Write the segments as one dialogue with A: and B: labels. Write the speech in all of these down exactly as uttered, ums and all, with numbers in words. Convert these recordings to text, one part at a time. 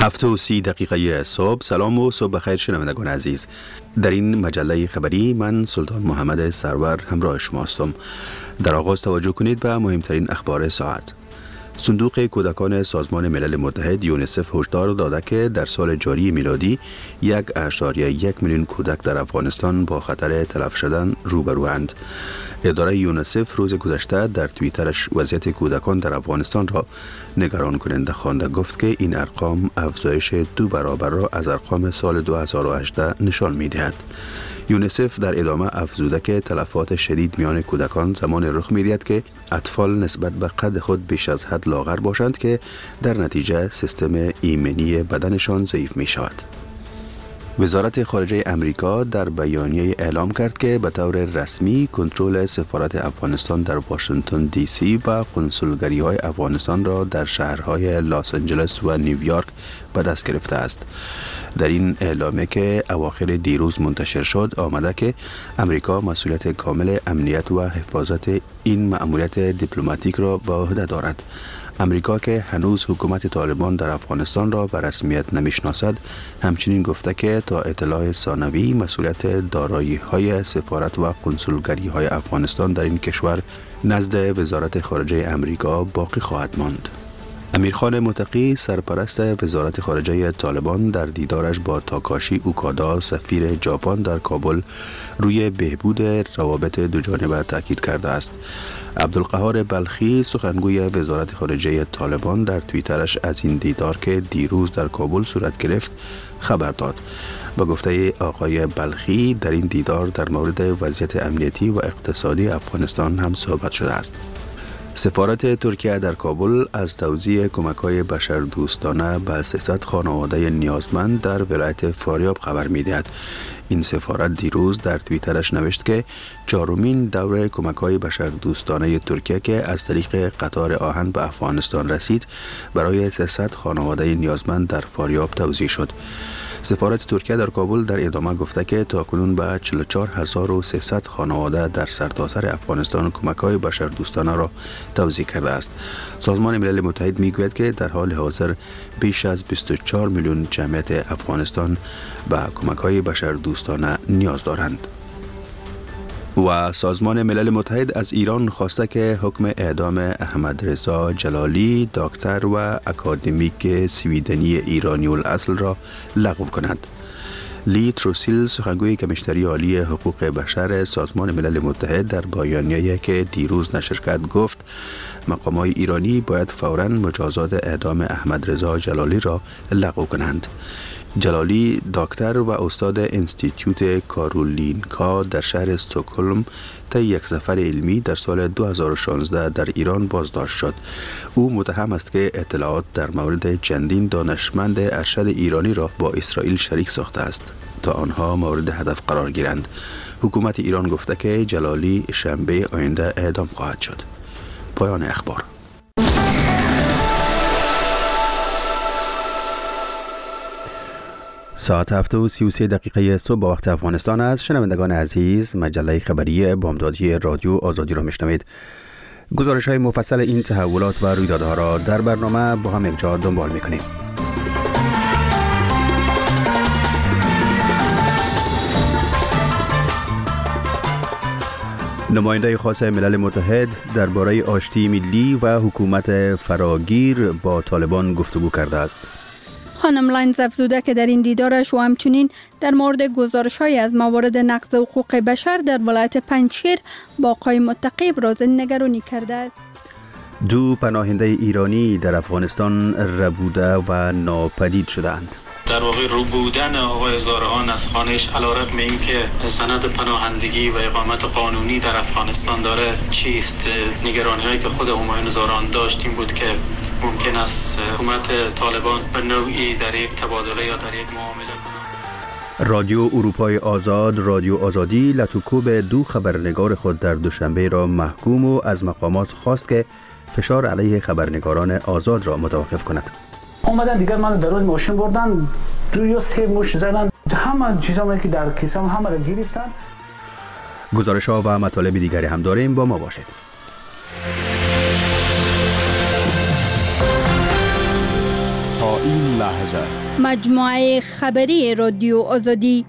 A: هفت و سی دقیقه صبح. سلام و صبح بخیر شنوندگان عزیز. در این مجله خبری من سلطان محمد سرور همراه شما هستم. در آغاز توجه کنید به مهمترین اخبار ساعت. صندوق کودکان سازمان ملل متحد یونیسف هشدار داده که در سال جاری میلادی یک اشاریه یک میلیون کودک در افغانستان با خطر تلف شدن روبروند. اداره یونیسف روز گذشته در توییترش وضعیت کودکان در افغانستان را نگران کننده خوانده، گفت که این ارقام افزایش دو برابر را از ارقام سال دو هزار و هجده نشان می‌دهد. یونیسف در ادامه افزوده که تلفات شدید میان کودکان زمان رخ می‌دهد که اطفال نسبت به قد خود بیش از حد لاغر باشند که در نتیجه سیستم ایمنی بدنشان ضعیف می‌شود. وزارت خارجه امریکا در بیانیه اعلام کرد که به طور رسمی کنترل سفارت افغانستان در واشنگتن دی سی و کنسولگری‌های افغانستان را در شهرهای لس آنجلس و نیویورک به دست گرفته است. در این اعلامیه که اواخر دیروز منتشر شد آمده که امریکا مسئولیت کامل امنیت و حفاظت این مأموریت دیپلماتیک را به عهده دارد. امریکا که هنوز حکومت طالبان در افغانستان را به رسمیت نمیشناسد، همچنین گفته که تا اطلاع ثانوی مسئولیت دارایی‌های سفارت و کنسولگری‌های افغانستان در این کشور نزد وزارت خارجه امریکا باقی خواهد ماند. امیرخان متقی سرپرست وزارت خارجه طالبان در دیدارش با تاکاشی اوکادا سفیر ژاپن در کابل روی بهبود روابط دوجانبه تاکید کرده است. عبدالقهار بلخی سخنگوی وزارت خارجه طالبان در توییترش از این دیدار که دیروز در کابل صورت گرفت خبر داد. با گفته آقای بلخی در این دیدار در مورد وضعیت امنیتی و اقتصادی افغانستان هم صحبت شده است. سفارت ترکیه در کابل از توزیع کمک‌های بشردوستانه به سیصد خانواده نیازمند در ولایت فاریاب خبر می‌دهد. این سفارت دیروز در توییترش نوشت که چهارمین دور کمک‌های بشردوستانه ترکیه که از طریق قطار آهن به افغانستان رسید برای سیصد خانواده نیازمند در فاریاب توزیع شد. سفارت ترکیه در کابل در ادامه گفته که تاکنون به چهل و چهار هزار و سیصد خانواده در سرتاسر افغانستان کمک‌های بشردوستانه را توزیع کرده است. سازمان ملل متحد میگوید که در حال حاضر بیش از بیست و چهار میلیون جمعیت افغانستان به کمک‌های بشردوستانه نیاز دارند. و سازمان ملل متحد از ایران خواسته که حکم اعدام احمد رضا جلالی دکتر و اکادمیک سویدنی ایرانی الاصل را لغو کند. لی تروسیل سخنگوی کمیشنری عالی حقوق بشر سازمان ملل متحد در بیانیه‌ای که دیروز نشر کرد گفت مقام‌های ایرانی باید فوراً مجازات اعدام احمد رضا جلالی را لغو کنند. جلالی دکتر و استاد انستیتیوت کارولینکا در شهر استکهلم طی یک سفر علمی در سال دو هزار و شانزده در ایران بازداشت شد. او متهم است که اطلاعات در مورد چندین دانشمند ارشد ایرانی را با اسرائیل شریک ساخته است تا آنها مورد هدف قرار گیرند. حکومت ایران گفته که جلالی شنبه آینده اعدام خواهد شد. پایان اخبار. ساعت هفت و سی و سه دقیقه صبح با وقت افغانستان است. شنوندگان عزیز، مجله خبری بامدادی رادیو آزادی را میشنوید. گزارش های مفصل این تحولات و رویدادها را در برنامه با هم یک جا دنبال میکنیم. نماینده خاص ملل متحد درباره آشتی ملی و حکومت فراگیر با طالبان گفتگو کرده است.
B: خانم لاینز افزوده که در این دیدارش و همچنین در مورد گزارش‌های از موارد نقض حقوق بشر در ولایت پنجشیر با آقای متقی ابراز نگرانی کرده است.
A: دو پناهنده ایرانی در افغانستان ربوده و ناپدید شدند.
C: در واقع رو بودن آقای زارعان از خانهش علیرغم اینکه سند پناهندگی و اقامت قانونی در افغانستان داره چیست، نگرانی‌هایی که خود همایون زارعان داشت این بود که ممکن است حکومت طالبان به نوعی در یک تبادله یا در یک معامله کنند.
A: رادیو اروپای آزاد رادیو آزادی لطوکوب دو خبرنگار خود در دوشنبه را محکوم و از مقامات خواست که فشار علیه خبرنگاران آزاد را متوقف کند.
D: اومدن دیگر من در روز ماشین بردن دو یا سه مش زدن، همه چیزایی که در کیسم همه را گرفتن.
A: گزارش ها و مطالب دیگری هم داریم، با ما باشید.
E: تا این لحظه هزار.
B: مجموعه خبری رادیو آزادی.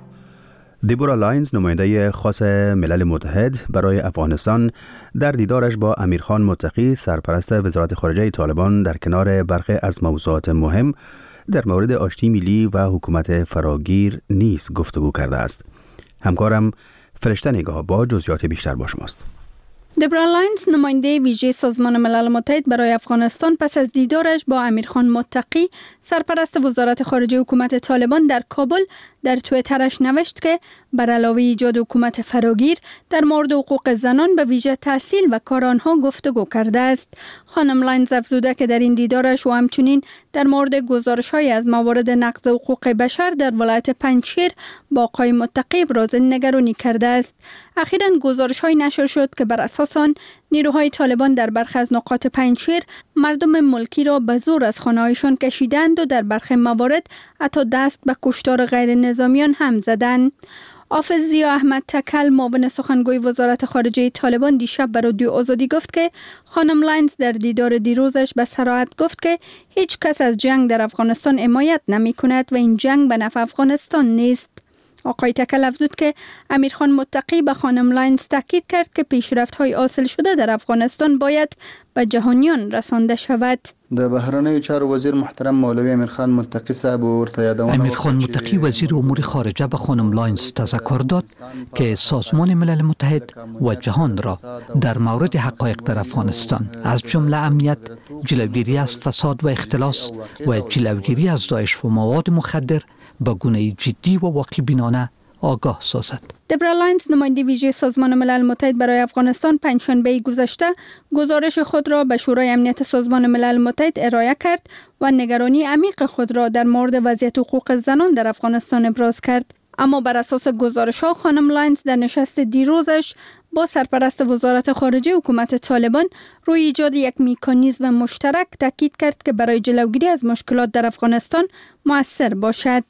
A: دیبورا لاینز، نماینده خاص ملل متحد برای افغانستان، در دیدارش با امیرخان متقی، سرپرست وزارت خارجه طالبان، در کنار برخی از موضوعات مهم در مورد آشتی ملی و حکومت فراگیر نیز گفتگو کرده است. همکارم فرشته نگاه با جزئیات بیشتر با شماست.
B: دیبورا لاینز، نماینده ویژه سازمان ملل متحد برای افغانستان، پس از دیدارش با امیرخان متقی، سرپرست وزارت خارجه حکومت طالبان در کابل، در توییترش نوشت که بر علاوه ایجاد حکومت فراگیر در مورد حقوق زنان به ویژه تحصیل و کار آنها گفتگو کرده است. خانم لاینز افزوده که در این دیدارش و همچنین در مورد گزارش‌های از موارد نقض حقوق بشر در ولایت پنجشیر با آقای متقی ابراز نگرانی کرده است. اخیراً گزارش‌های نشر شد که بر اساس آن نیروهای طالبان در برخی از نقاط پنجشیر مردم ملکی را به زور از خانه‌هایشان کشیدند و در برخی موارد حتی دست به کشتار غیر نظامیان هم زدند. حافظ ضیا احمد تکل، معاون سخنگوی وزارت خارجه طالبان، دیشب به رادیو آزادی گفت که خانم لاینز در دیدار دیروزش به صراحت گفت که هیچ کس از جنگ در افغانستان حمایت نمی کند و این جنگ به نفع افغانستان نیست. آقای تکل افزود که امیرخان متقی به خانم لاینز تاکید کرد که پیشرفت‌های حاصل شده در افغانستان باید به جهانیان رسانده شود.
F: د بهرنیو چارو وزیر محترم مولوی امیرخان متقی صاحب ورته یادونه
G: امیرخان متقی وزیر امور خارجه به خانم لاینز تذکر داد که سازمان ملل متحد و جهان را در مورد حقایق در افغانستان از جمله امنیت، جلوگیری از فساد و اختلاس و جلوگیری از داعش و مواد مخدر به گونه جدی و واقع بینانه آگاه سازد.
B: دیبورا لاینز، نماینده ویژه سازمان ملل متحد برای افغانستان، پنجشنبه گذشته گزارش خود را به شورای امنیت سازمان ملل متحد ارائه کرد و نگرانی عمیق خود را در مورد وضعیت حقوق زنان در افغانستان ابراز کرد. اما بر اساس گزارش‌ها، خانم لاینز در نشست دیروزش با سرپرست وزارت خارجه حکومت طالبان روی ایجاد یک مکانیزم مشترک تاکید کرد که برای جلوگیری از مشکلات در افغانستان مؤثر باشد.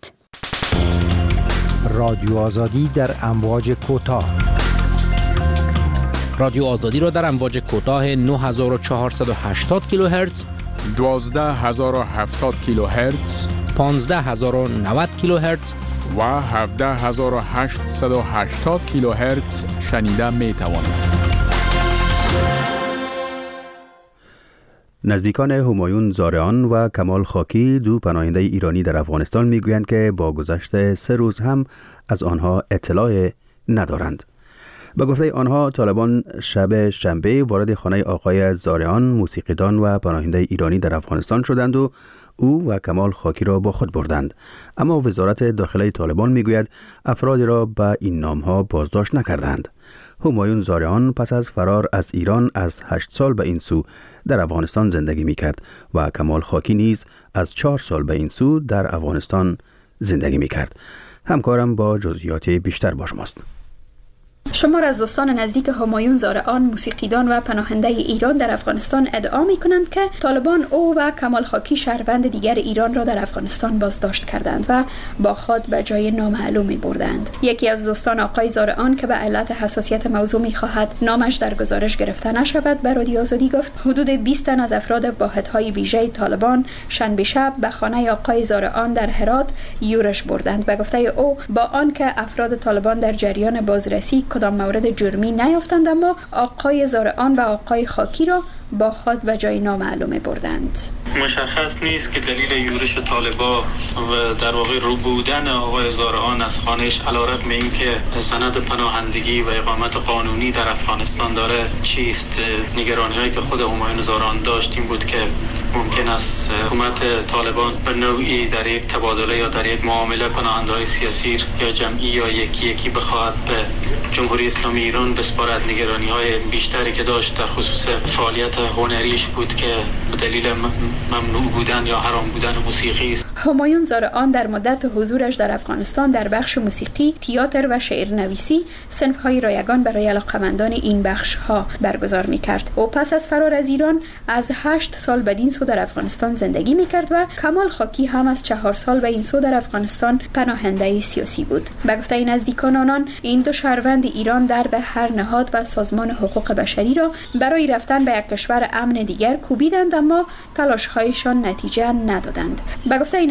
H: رادیو آزادی در امواج کوتاه.
I: رادیو آزادی را در امواج کوتاه نه هزار و چهارصد و هشتاد کیلوهرتز،
E: دوازده هزار و هفتاد کیلوهرتز،
I: پانزده هزار و نود کیلوهرتز
E: و هفده هزار و هشتصد و هشتاد کیلوهرتز شنیده می توانید.
A: نزدیکان همایون زارعان و کمال خاکی، دو پناهنده ایرانی در افغانستان، میگویند که با گذشت سه روز هم از آنها اطلاع ندارند. به گفته آنها، طالبان شب شنبه وارد خانه آقای زارعان، موسیقیدان و پناهنده ایرانی در افغانستان شدند و او و کمال خاکی را با خود بردند. اما وزارت داخله طالبان میگوید افرادی را به این نامها بازداشت نکردند. همایون زارعان پس از فرار از ایران از هشت سال به این سو در افغانستان زندگی می کرد و کمال خاکی نیز از چهار سال به این سو در افغانستان زندگی می کرد. همکارم با جزئیات بیشتر با شماست.
J: شمار از دوستان نزدیک همایون زارعان، موسیقیدان و پناهنده ایران در افغانستان ادعا می کنند که طالبان او و کمال خاکی، شهروند دیگر ایران را در افغانستان بازداشت کردند و با خود به جای نامعلومی بردند. یکی از دوستان آقای زارعان که به علت حساسیت موضوع می خواهد نامش در گزارش گرفته نشود، به رادیو آزادی گفت حدود بیست تن از افراد واحدهای ویژه طالبان شنبه شب به خانه آقای زارعان در هرات یورش بردند. به گفته او، با آنکه افراد طالبان در جریان بازرسی کدام مورد جرمی نیافتند، اما آقای زارعان و آقای خاکی را با خود به جای نامعلومه بردند.
C: مشخص نیست که دلیل یورش طالبا و در واقع رو بودن آقای زارعان از خانهش علیرغم اینکه سند پناهندگی و اقامت قانونی در افغانستان داره چیست. نگرانی هایی که خود همایون زارعان داشت این بود که ممکن است حکومت طالبان به نوعی در یک تبادله یا در یک معامله پناهنده‌های سیاسی یا جمعی یا یکی یکی بخواهد به جمهوری اسلامی ایران بسپارد. نگرانی های بیشتری که داشت در خصوص فعالیت هنریش بود که به دلیل ممنوع بودن یا حرام بودن موسیقی است.
J: همایون زارعان در مدت حضورش در افغانستان در بخش موسیقی، تئاتر و شعرنویسی صنف‌های رایگان برای علاقه‌مندان این بخش‌ها برگزار می‌کرد. او پس از فرار از ایران از هشت سال بدین سو در افغانستان زندگی می‌کرد و کمال خاکی هم از چهار سال به این سو در افغانستان پناهنده سیاسی بود. به گفته نزدیکان آنان، این دو شهروند ایران در به هر نهاد و سازمان حقوق بشری را برای رفتن به یک کشور امن دیگر کوبیدند، اما تلاش‌هایشان نتیجه ندادند. به گفته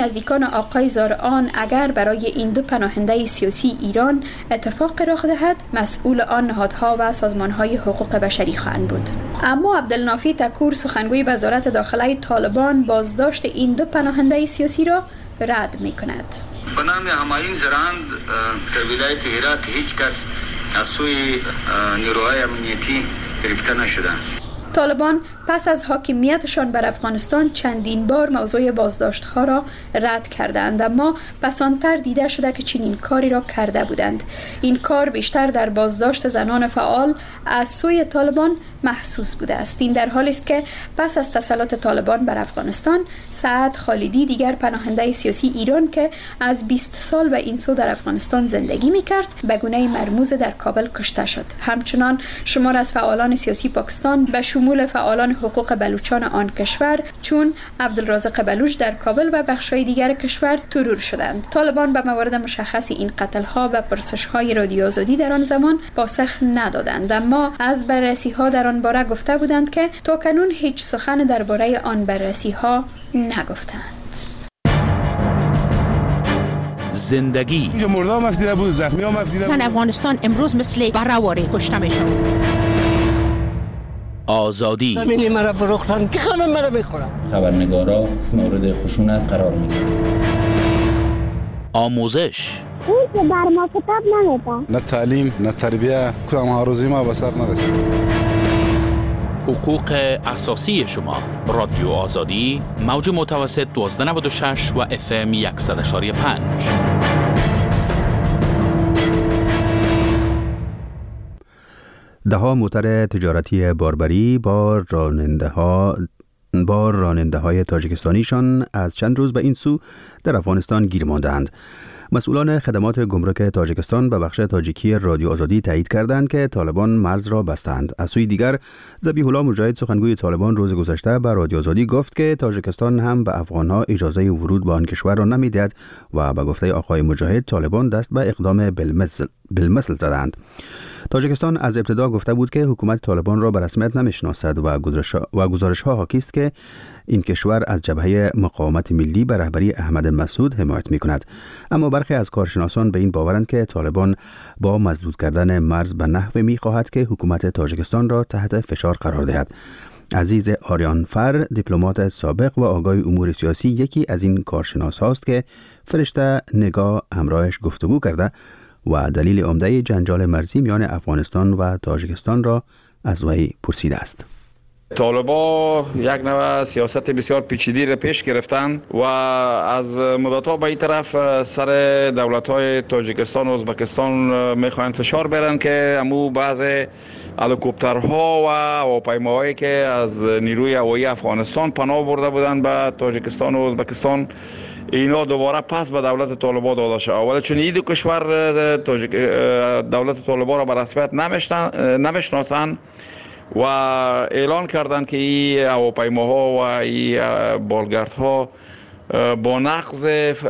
J: نزدیکان آقای زارعان اگر برای این دو پناهنده سیاسی ایران اتفاق رخ دهد، مسئول آن نهادها و سازمانهای حقوق بشری خواهند بود. اما عبدالنافی تکور سخنگوی وزارت داخلی طالبان بازداشت این دو پناهنده سیاسی را رد می کند.
K: به نام همایون زرند در ولایت هرات هیچ کس از سوی نیروهای امنیتی گرفته نشده.
J: طالبان پس از حاکمیتشان بر افغانستان چندین بار موضوع بازداشت‌ها را رد کردند، اما پسانتر دیده شده که چنین کاری را کرده بودند. این کار بیشتر در بازداشت زنان فعال از سوی طالبان محسوس بوده است. این در حالی است که پس از تسلط طالبان بر افغانستان، سعد خالدی دیگر پناهنده سیاسی ایران که از بیست سال به این سو در افغانستان زندگی می‌کرد، به گونه مرموز در کابل کشته شد. همچنان شمار از فعالان سیاسی پاکستان به شمول فعالان حقوق بلوچان آن کشور چون عبدالرازق بلوچ در کابل و بخش‌های دیگر کشور ترور شدند. طالبان به موارد مشخص این قتل‌ها و پرسش‌های رادیو آزادی در آن زمان پاسخ ندادند، اما از بررسی‌ها در آن باره گفته بودند که تاکنون هیچ سخن درباره آن بررسی‌ها نگفتند.
L: زندگی اینجا مرده هم افتیده بود، زخمی هم افتیده بود.
M: زن افغانستان امروز مثل برهواری کشته میشن.
L: آزادی
N: ببینی مرا فروختن که همه مرا میخورن.
O: خبرنگارا مورد خشونت قرار میگیرن.
L: آموزش
P: اون که بر ما کتاب نمیده.
Q: نه تعلیم نه تربیه، کدام هاروزی ما به سر نرسید.
L: حقوق اساسی شما. رادیو آزادی، موج متوسط دوازده نود و شش و اف ام صد و یک و پنج.
A: دهها موتر تجارتی باربری با راننده ها با راننده های تاجیکستانیشان از چند روز به این سو در افغانستان گیر ماندند. مسئولان خدمات گمرک تاجیکستان به بخش تاجیکی رادیو آزادی تایید کردند که طالبان مرز را بستند. از سوی دیگر، ذبیح الله مجاهد سخنگوی طالبان روز گذشته به رادیو آزادی گفت که تاجیکستان هم به افغانها اجازه ورود به آن کشور را نمیدهد و به گفته آقای مجاهد طالبان دست به اقدام بالمثل, بالمثل زدند. تاجیکستان از ابتدا گفته بود که حکومت طالبان را به رسمیت نمیشناسد و گزارش ها حاکی است که این کشور از جبهه مقاومت ملی به رهبری احمد مسعود حمایت می کند. اما برخی از کارشناسان به این باورند که طالبان با مسدود کردن مرز به نحوی می خواهد که حکومت تاجیکستان را تحت فشار قرار دهد. عزیز آریان فر، دیپلمات سابق و آگاه امور سیاسی، یکی از این کارشناس هاست که فرشته نگاه همراهش گفتگو کرده و دلیل عمده جنجال مرزی میان افغانستان و تاجیکستان را از وی پرسیده است.
R: طالبا یک نوع سیاست بسیار پیچیده را پیش گرفتن و از مدت‌ها به این طرف سر دولت‌های تاجیکستان و ازبکستان می‌خواهند فشار بیارن که امو بعض هلیکوپترها و هواپیماهایی که از نیروی هوایی افغانستان پناه برده بودند به تاجیکستان و ازبکستان، اینا دوباره پس به دولت طالبان داده شد. ولی چون این دو کشور دولت طالبان را به رسمیت نمیشناسند و اعلان کردند که این هواپیماها و این بالگردها با نقض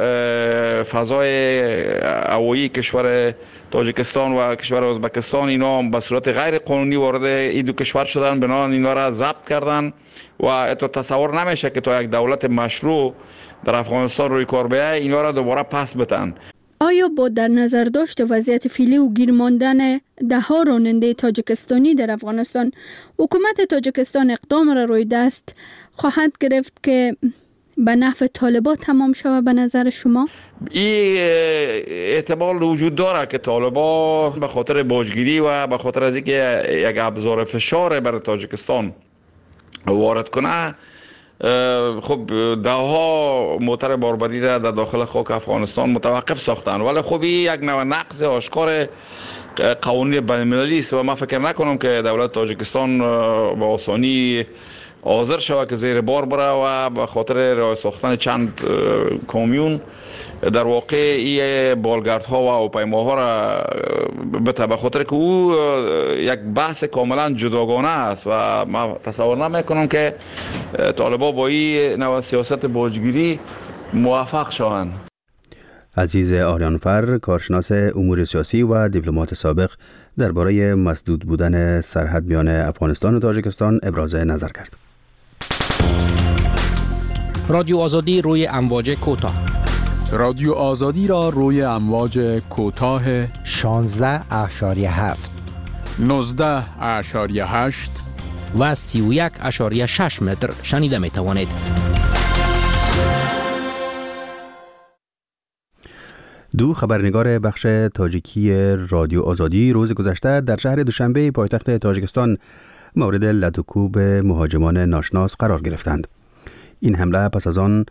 R: فضای هوایی کشور تاجیکستان و کشور ازبکستان اینا به صورت غیر قانونی وارد این دو کشور شدن، بنابراین اینا را ضبط کردن و اتو تصور نمیشه که تا یک دولت مشروع در افغانستان روی کار بیاید اینا را دوباره پس بتن.
B: آیا با در نظر داشت وضعیت فعلی و گیر ماندن ده‌ها راننده تاجیکستانی در افغانستان، حکومت تاجیکستان اقدام را روی دست خواهد گرفت که به نفع طالبان تمام شود به نظر شما؟
R: این احتمال وجود داره که طالبان به خاطر باجگیری و به خاطر از اینکه یک ابزار فشار بر تاجیکستان وارد کنه، خب دهها موتر باربری را در داخل خاک افغانستان متوقف ساختن. ولی خب این یک نوع نقض آشکار قوانین بین‌المللی است و من فکر نکنم که دولت تاجیکستان با آسانی حاضر شود که زیر بار بره و به خاطر راه ساختن چند کامیون در واقع این بالگردها و هواپیماها را بته، به خاطر که او یک بحث کاملا جداگانه است و من تصور نمیکنم که طالبان با این نوع سیاست باجگیری موفق شوند.
A: عزیز آریانفر، کارشناس امور سیاسی و دیپلمات سابق، درباره مسدود بودن سرحد میان افغانستان و تاجیکستان ابراز نظر کرد.
I: رادیو آزادی روی امواج کوتاه.
E: رادیو آزادی را روی امواج کوتاه
H: شانزده اشاری هفت،
E: نوزده اشاری هشت
I: و سی و یک اشاری شش متر شنیده می توانید.
A: دو خبرنگار بخش تاجیکی رادیو آزادی روز گذشته در شهر دوشنبه پایتخت تاجیکستان مورد لطوکوب مهاجمان ناشناس قرار گرفتند. این حمله پس از آن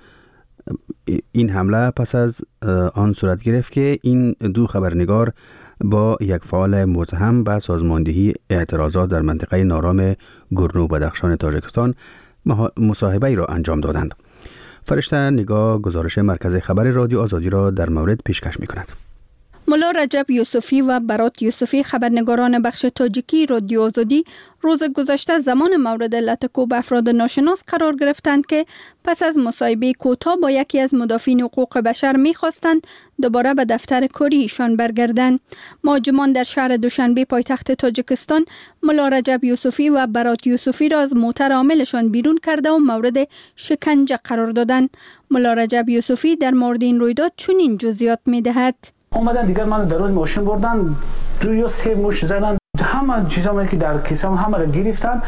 A: این حمله پس از آن صورت گرفت که این دو خبرنگار با یک فعال متهم به سازماندهی اعتراضات در منطقه نارام گورنو بدخشان تاجیکستان مصاحبه را انجام دادند. فرشته نگاه گزارش مرکز خبر رادیو آزادی را در مورد پیشکش می کند.
B: ملا رجب یوسفی و برات یوسفی خبرنگاران بخش تاجیکی رادیو آزادی روز گذشته زمان مورد لطوکوب افراد ناشناس قرار گرفتند که پس از مصاحبه کوتاه با یکی از مدافعین حقوق بشر می‌خواستند دوباره به دفتر کاری ایشان برگردند. مهاجمان در شهر دوشنبه پایتخت تاجیکستان ملا رجب یوسفی و برات یوسفی را از موتر عاملشان بیرون کرده و مورد شکنجه قرار دادند. ملا رجب یوسفی در مورد این رویداد چنین جزئیات می‌دهد:
D: اومدن دیگر من در روز ماشین بردن، دو یا سه مش زدن، همه چیزایی که در کیسم همه را گرفتن،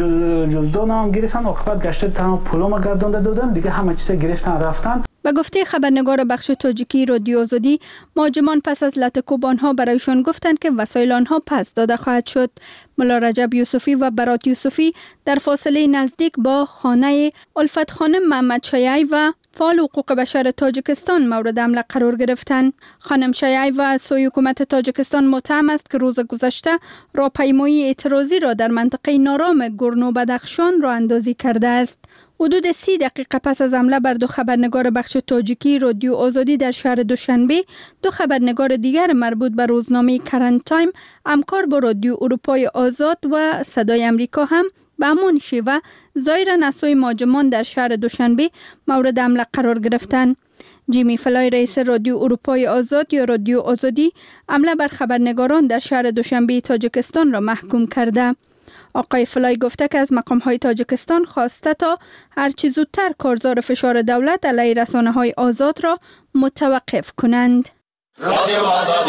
D: جزدانم گرفتن، عاقبت گشته تمام پولام گردونده دادن، دیگه همه چیزا گرفتن رفتن.
B: به گفته خبرنگار بخش تاجیکی رادیو آزادی، مهاجمان پس از لطوکوب آنها برایشان گفتند که وسایل آنها پس داده خواهد شد. ملا رجب یوسفی و برات یوسفی در فاصله نزدیک با خانه الفت خانم محمد شیعی و فعال حقوق بشر تاجیکستان مورد حمله قرار گرفتند. خانم شیعی و از سوی حکومت تاجیکستان متهم است که روز گذشته راهپیمایی اعتراضی را در منطقه نارام گورنو بدخشان راه اندازی کرده است. حدود سی دقیقه پس از حمله بر دو خبرنگار بخش تاجیکی رادیو آزادی در شهر دوشنبه، دو خبرنگار دیگر مربوط به روزنامه کرنت تایم، همکار با رادیو اروپای آزاد و صدای امریکا هم به همان شیوه ظاهراً از سوی مهاجمان در شهر دوشنبه مورد حمله قرار گرفتند. جیمی فلای رئیس رادیو اروپای آزاد یا رادیو آزادی حمله بر خبرنگاران در شهر دوشنبه تاجیکستان را محکوم کرده. آقای فلای گفته که از مقام‌های تاجیکستان خواسته تا هرچی زودتر کارزار فشار دولت علیه رسانه‌های آزاد را متوقف کنند. رادیو آزادی.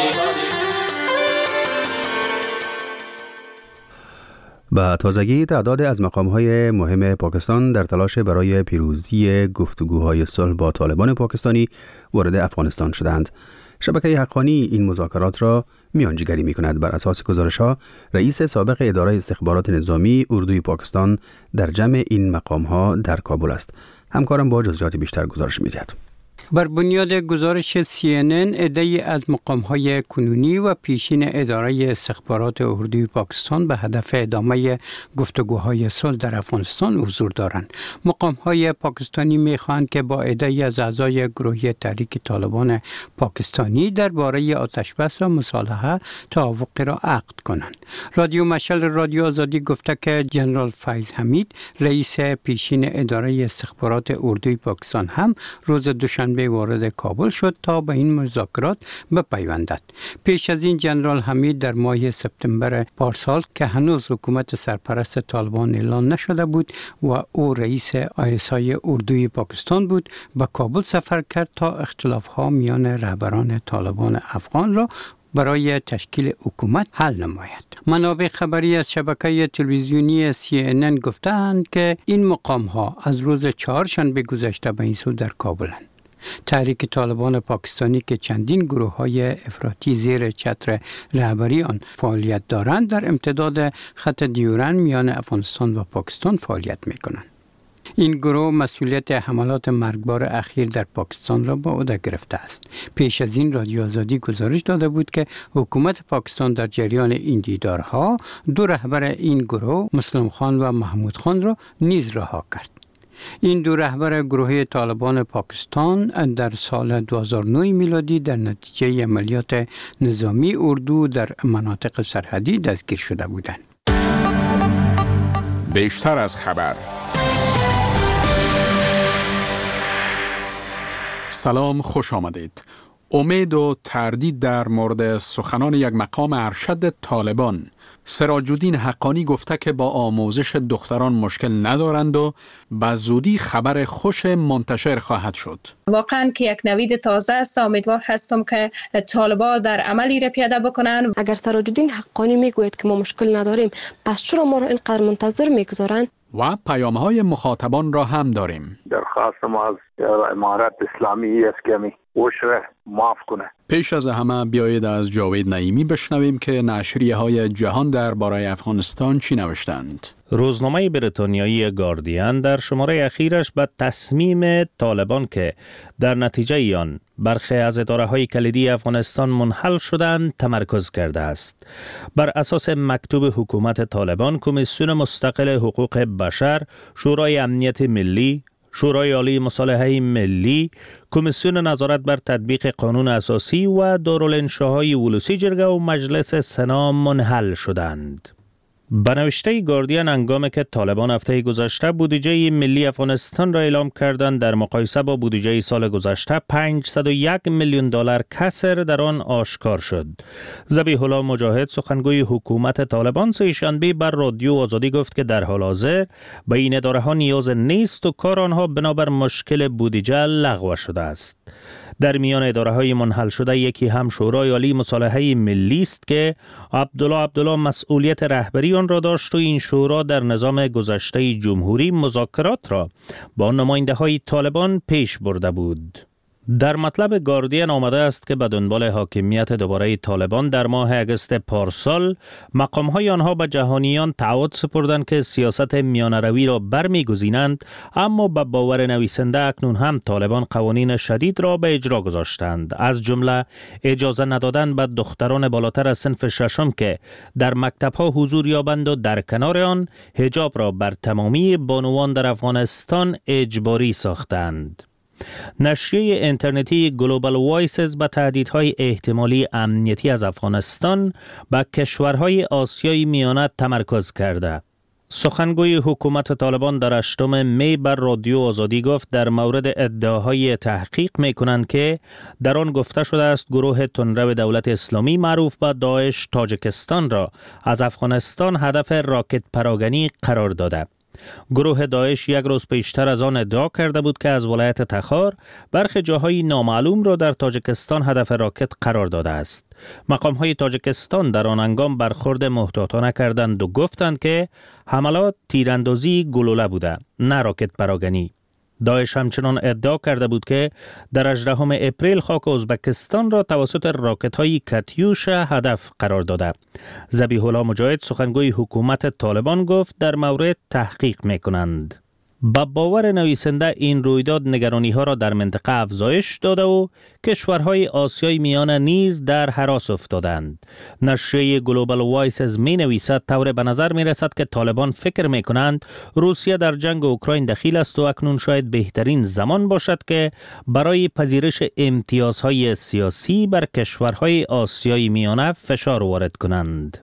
A: با تازگی تعداد از مقام‌های مهم پاکستان در تلاش برای پیروزی گفتگوهای صلح با طالبان پاکستانی وارد افغانستان شدند. شبکه حقانی این مذاکرات را میانجیگری می‌کند. بر اساس گزارش‌ها، رئیس سابق اداره استخبارات نظامی اردوی پاکستان در جمع این مقام‌ها در کابل است. همکارم با جزئیات بیشتر گزارش می‌دهد.
S: بر بنیاد گزارش سی ان ان، عده‌ای از مقام‌های کنونی و پیشین اداره استخبارات اردوی پاکستان به هدف ادامه گفتگوهای صلح در افغانستان حضور دارند. مقام‌های پاکستانی می‌خواهند که با عده‌ای از اعضای گروهی تحریک طالبان پاکستانی درباره آتشبس و مصالحه توافقی را عقد کنند. رادیو مشعل رادیو آزادی گفته که جنرال فیض حمید، رئیس پیشین اداره استخبارات اردوی پاکستان، هم روز دوشنبه وارد کابل شد تا به این مذاکرات بپیوندد. پیش از این جنرال حمید در ماه سپتامبر پارسال که هنوز حکومت سرپرست طالبان اعلان نشده بود و او رئیس آی اس آی اردوی پاکستان بود، به کابل سفر کرد تا اختلاف‌ها میان رهبران طالبان افغان را برای تشکیل حکومت حل نماید. منابع خبری از شبکه تلویزیونی سی ان ان گفتند که این مقام‌ها از روز چهارشنبه گذشته به این سو در کابلند. تحریک طالبان پاکستانی که چندین گروه‌های افراطی زیر چتر رهبری آن فعالیت دارند، در امتداد خط دیورند میان افغانستان و پاکستان فعالیت می‌کنند. این گروه مسئولیت حملات مرگبار اخیر در پاکستان را به عهده گرفته است. پیش از این رادیو آزادی گزارش داده بود که حکومت پاکستان در جریان این دیدارها دو رهبر این گروه، مسلم خان و محمود خان، را نیز رها کرد. این دو رهبر گروه طالبان پاکستان در سال دو هزار و نه میلادی در نتیجه عملیات نظامی اردو در مناطق سرحدی دستگیر شده بودند.
E: بیشتر از خبر. سلام، خوش آمدید. امید و تردید در مورد سخنان یک مقام ارشد طالبان. سراج الدین حقانی گفته که با آموزش دختران مشکل ندارند و به زودی خبر خوش منتشر خواهد شد.
T: واقعا که یک نوید تازه است. امیدوار هستم که طالبان در عملی را پیاده بکنند.
U: اگر سراج الدین حقانی میگوید که ما مشکل نداریم، پس چرا ما را اینقدر منتظر میگذارند؟
E: و پیام‌های مخاطبان را هم داریم.
V: درخواست ما از امارت اسلامی است که می وشره معاف کنه.
E: پیش از همه بیایید از جاوید نعیمی بشنویم که نشریه های جهان درباره افغانستان چی نوشتند.
W: روزنامه بریتانیایی گاردین در شماره اخیرش به تصمیم طالبان که در نتیجه آن برخی از اداره‌های کلیدی افغانستان منحل شدند تمرکز کرده است. بر اساس مکتوب حکومت طالبان، کمیسیون مستقل حقوق بشر، شورای امنیت ملی، شورای عالی مصالحه ملی، کمیسیون نظارت بر تطبیق قانون اساسی و دارالانشاهای ولوسی جرگه و مجلس سنا منحل شدند. به نوشته گاردین، هنگامی که طالبان هفته گذشته بودجه ملی افغانستان را اعلام کردند، در مقایسه با بودجه سال گذشته پانصد و یک میلیون دلار کسر در آن آشکار شد. ذبیح الله مجاهد، سخنگوی حکومت طالبان، سه‌شنبه بر رادیو آزادی گفت که در حال حاضر به این اداره ها نیاز نیست و کار آنها بنابر مشکل بودجه لغو شده است. در میان اداره های منحل شده یکی هم شورای عالی مصالحه ملی است که عبدالله عبدالله مسئولیت رهبری آن را داشت و این شورا در نظام گذشته جمهوری مذاکرات را با نماینده های طالبان پیش برده بود. در مطلب گاردین آمده است که به دنبال حاکمیت دوباره طالبان در ماه اگست پارسال، مقام‌های آنها به جهانیان تعهد سپردند که سیاست میانه‌روی را برمی‌گزینند، اما به باور نویسنده اکنون هم طالبان قوانین شدید را به اجرا گذاشتند، از جمله اجازه ندادن به دختران بالاتر از صنف ششم که در مکتب‌ها حضور یابند و در کنار آن حجاب را بر تمامی بانوان در افغانستان اجباری ساختند. نشریه اینترنتی گلوبال وایسز به تهدیدهای احتمالی امنیتی از افغانستان به کشورهای آسیای میانه تمرکز کرده. سخنگوی حکومت طالبان در هشتم می بر رادیو آزادی گفت در مورد ادعاهای تحقیق می‌کنند که در آن گفته شده است گروه تندرو دولت اسلامی معروف به داعش تاجیکستان را از افغانستان هدف راکت پراگنی قرار داده. گروه داعش یک روز پیشتر از آن ادعا کرده بود که از ولایت تخار برخی جاهای نامعلوم را در تاجیکستان هدف راکت قرار داده است. مقام‌های تاجیکستان در آن هنگام برخورد محتاطانه کردند و گفتند که حملات تیراندازی گلوله بوده، نه راکت پراگنی. داعش همچنان ادعا کرده بود که در هجدهم اپریل خاک ازبکستان را توسط راکت‌های کاتیوشا هدف قرار داده. ذبیح الله مجاهد، سخنگوی حکومت طالبان، گفت در مورد تحقیق می‌کنند. با باور نویسنده این رویداد نگرانی‌ها را در منطقه افزایش داده و کشورهای آسیای میانه نیز در هراس افتادند. نشریه گلوبال وایسز می نویسد طور به نظر می رسد که طالبان فکر می کنند روسیه در جنگ اوکراین دخیل است و اکنون شاید بهترین زمان باشد که برای پذیرش امتیازهای سیاسی بر کشورهای آسیای میانه فشار وارد کنند.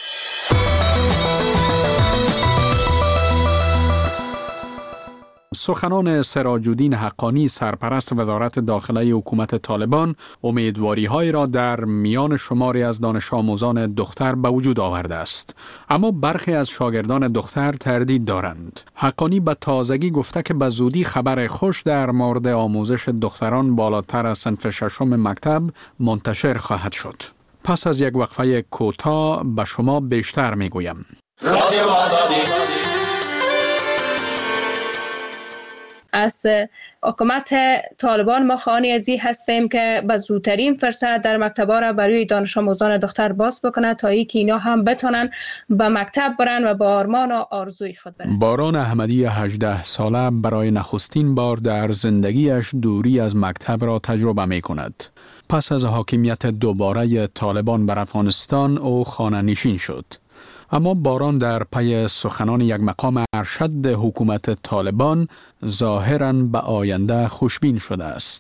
E: سخنان سراج الدین حقانی، سرپرست وزارت داخله حکومت طالبان، امیدواری‌های را در میان شماری از دانش آموزان دختر به وجود آورده است. اما برخی از شاگردان دختر تردید دارند. حقانی به تازگی گفته که به زودی خبر خوش در مورد آموزش دختران بالاتر از صنف ششم مکتب منتشر خواهد شد. پس از یک وقفه کوتاه به شما بیشتر میگویم.
X: رادیو آزادی.
T: از حکومت طالبان ما خواهان از این هستیم که به زودترین فرصت در مکتب‌ها را برای دانش آموزان دختر باز بکنه تا اینکه اینا هم بتونن به مکتب برن و با آرمان و آرزوی خود برسن.
E: باران احمدی هجده ساله برای نخستین بار در زندگیش دوری از مکتب را تجربه می کند. پس از حاکمیت دوباره طالبان بر افغانستان او خانه نشین شد. اما باران در پی سخنان یک مقام ارشد حکومت طالبان ظاهراً به آینده خوشبین شده است.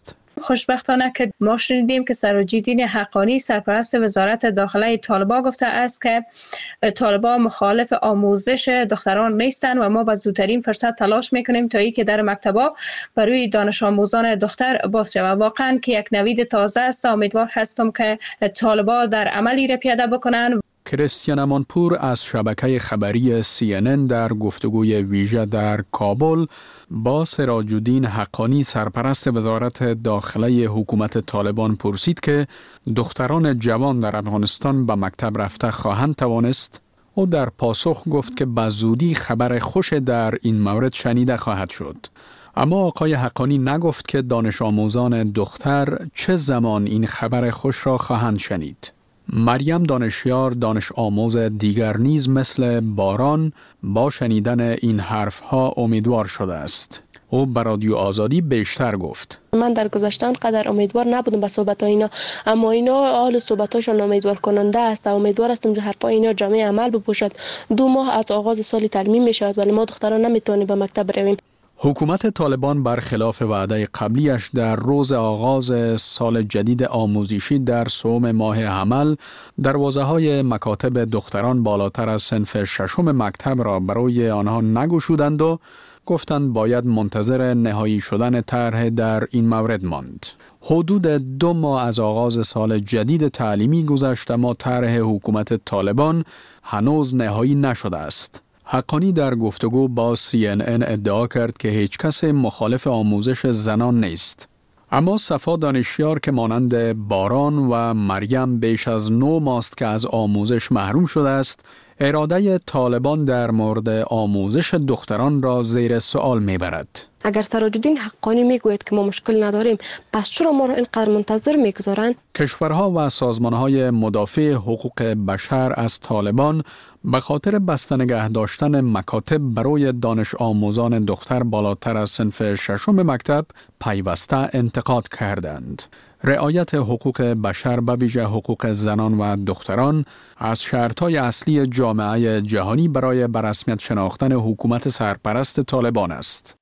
T: خوشبختانه که ما شنیدیم که سراج‌الدین حقانی سرپرست وزارت داخله طالبان گفته است که طالبان مخالف آموزش دختران نیستند و ما با زودترین فرصت تلاش میکنیم تا اینکه در مکتب‌ها برای دانش آموزان دختر باز شود. واقعا که یک نوید تازه است. امیدوار هستم که طالبان در عملی را پیاده بکنند.
E: کریستیان امانپور از شبکه خبری سی ان ان در گفتگوی ویژه در کابل با سراج‌الدین حقانی سرپرست وزارت داخله حکومت طالبان پرسید که دختران جوان در افغانستان به مکتب رفته خواهند توانست. او در پاسخ گفت که به زودی خبر خوش در این مورد شنیده خواهد شد. اما آقای حقانی نگفت که دانش آموزان دختر چه زمان این خبر خوش را خواهند شنید. مریم دانشیار دانش آموز دیگر نیز مثل باران با شنیدن این حرفها امیدوار شده است. او به رادیو آزادی بیشتر گفت.
U: من در گذشته قدر امیدوار نبودم به صحبت اینا، اما اینا حال صحبتاشون امیدوار کننده است. امیدوار هستم که حرفای اینا جامعه عمل بپوشد. دو ماه از آغاز سال تعلیمی می شود ولی ما دختران نمیتونیم به مکتب برویم.
E: حکومت طالبان برخلاف وعده قبلیش در روز آغاز سال جدید آموزشی در سوم ماه حمل دروازه‌های مکاتب دختران بالاتر از صنف ششم مکتب را برای آنها نگشودند و گفتند باید منتظر نهایی شدن طرح در این مورد ماند. حدود دو ماه از آغاز سال جدید تعلیمی گذشت اما طرح حکومت طالبان هنوز نهایی نشده است. حقانی در گفتگو با سی ان ان ادعا کرد که هیچ کس مخالف آموزش زنان نیست. اما صفا دانشیار که مانند باران و مریم بیش از نو ماست که از آموزش محروم شده است، اراده طالبان در مورد آموزش دختران را زیر سوال میبرد.
U: اگر سراج‌الدین حقانی میگوید که ما مشکل نداریم، پس چرا ما را اینقدر منتظر میگذارند؟
E: کشورها و سازمانهای مدافع حقوق بشر از طالبان به خاطر بسته نگه داشتن مکاتب برای دانش آموزان دختر بالاتر از صنف ششم مکتب پیوسته انتقاد کردند. رعایت حقوق بشر به ویژه حقوق زنان و دختران از شرطهای اصلی جامعه جهانی برای به رسمیت شناختن حکومت سرپرست طالبان است.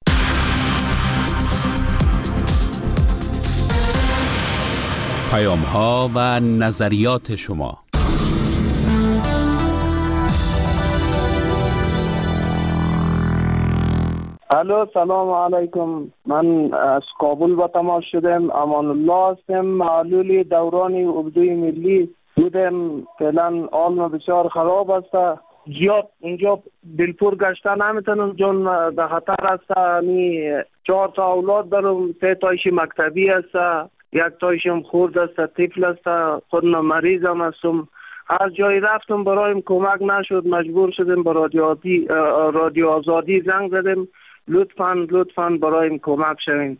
L: پیام‌ها و نظریات شما.
C: الو، سلام علیکم. من از کابل با تماس شدم. امان الله هستم. معلول دوران اردوی ملی بودم. فعلا حال بسیار خراب است. زیاد اونجا دلپور گشته نمیتونم چون در خطر است. نی چهار تا اولاد دارم. سه تایش مکتبی است، یک تایشم خورد است، طفل است. خودم مریضم هستم. هر جایی رفتم برایم کمک نشد. مجبور شدم به رادیو آزادی رادیو آزادی زنگ زدم. لطفاً لطفاً برایم کمک شوین.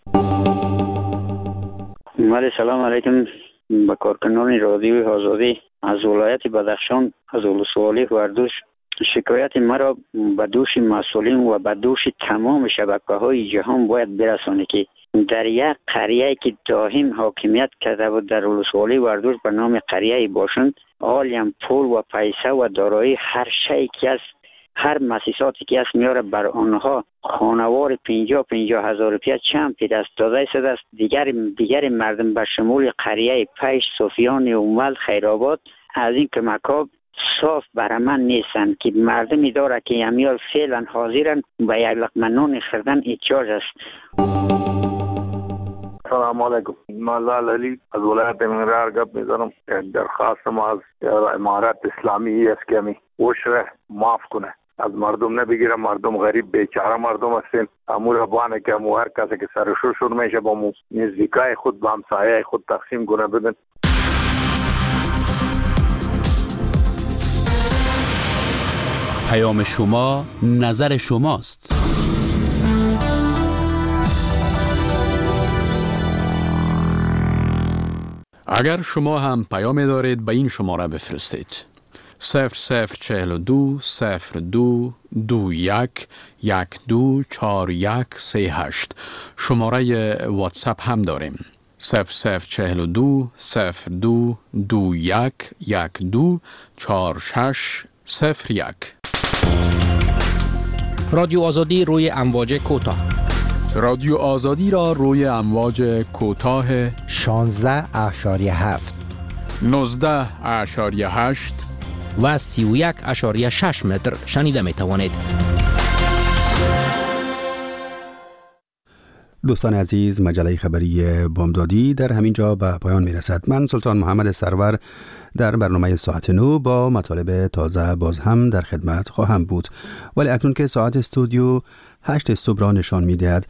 F: مالی سلام علیکم به کارکنان رادیو آزادی از ولایت بدخشان از ولسوالی وردوش. شکایت مرا به دوش مسئولین و به دوش تمام شبکه‌های جهان باید برسانه که در یک قریه که دائم حاکمیت کرده بود در ولسوالی وردوش به نام قریه باشند، عالم پول و پیسه و دارایی هر شیء که است، هر مؤسساتی که است میاره بر آنها خانوار پنجاه پنجاه هزار روپیه چند پی دست داده شده است. دیگر دیگر مردم به شمول قریه پیش، صوفیان، اومل، خیرآباد از این کمک‌ها صاف برامن نیستند که مردمی داره که امیال فعلا حاضرن به یک لقمه نان خوردن احتیاج است.
V: سلام علیکم. مالال علی از ولایت منرار گپ میزنم. درخواست ما از امارت اسلامی است که می وشره معاف کنه، از مردم نبگیره. مردم غریب بیچاره مردم هستین. امور بانه که امو هر کسی که سرشور شور میشه با مو نزدیکای خود با همسایه خود تقسیم کنه بدن.
L: پیام شما نظر شماست.
E: اگر شما هم پیام دارید به این شماره بفرستید. صفر صفر چهل و دو صفر دو دو یک یک دو چهار یک سه هشت. شماره واتساپ هم داریم. صفر صفر چهل و دو صفر دو دو یک یک دو چهار شش صفر یک.
I: رادیو آزادی روی امواج کوتاه
E: رادیو آزادی را روی امواج کوتاه
H: شانزده اشاریه هفت،
E: نوزده اشاریه هشت
I: و سی و یک اشاریه شش متر شنیده می توانید.
A: دوستان عزیز، مجله خبری بامدادی در همین جا به پایان می رسد. من سلطان محمد سرور در برنامه ساعت نو با مطالب تازه باز هم در خدمت خواهم بود، ولی اکنون که ساعت استودیو هشت صبح را نشان می دهد،